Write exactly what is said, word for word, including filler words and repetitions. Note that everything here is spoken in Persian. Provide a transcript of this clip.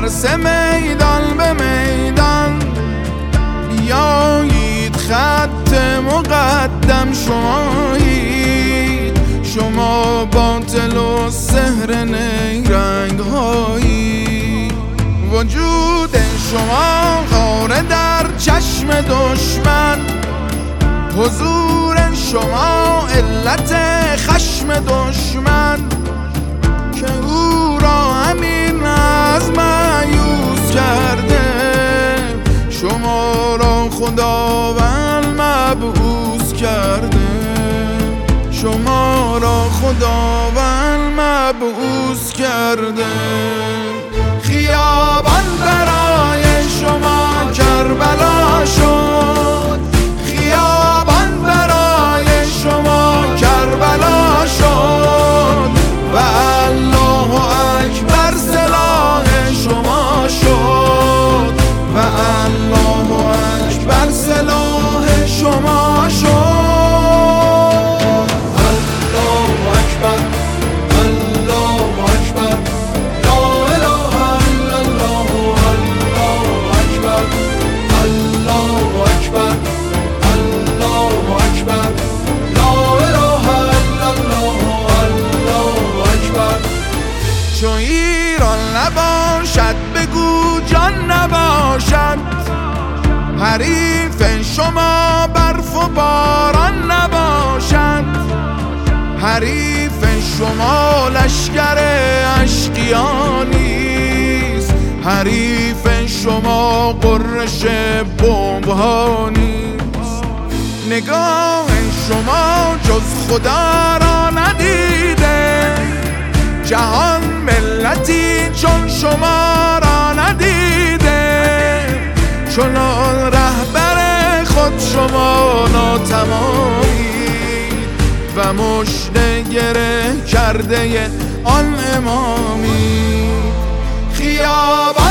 ترس میدان به میدان، بیایید خط مقدم شمایید، شما باطل و سحر نیرنگ هایی. وجود شما غاره در چشم دشمن، حضور شما علت خشم دشمن، که او را همین از مایوس کرده، شما را خداوند مبعوث کرده، شما را خداوند مبعوث کرده. خیابان برای شما کربلا شد، خیابان برای شما کربلا شد، و الله اکبر سلاح شما شد، و الله اکبر سلاح شما شد. چو ایران نباشد بگو جان نباشد، حریف شما برف و باران نباشد، حریف شما لشکر اشقیانیست، حریف شما قرش بمب ها نیست. نگاه شما جز خدا را ندیده، جهان ملتی چون شما را ندیده، چنان رهبر خود شما ناتمامید، و مژده گره کرده آن امامی. خیابان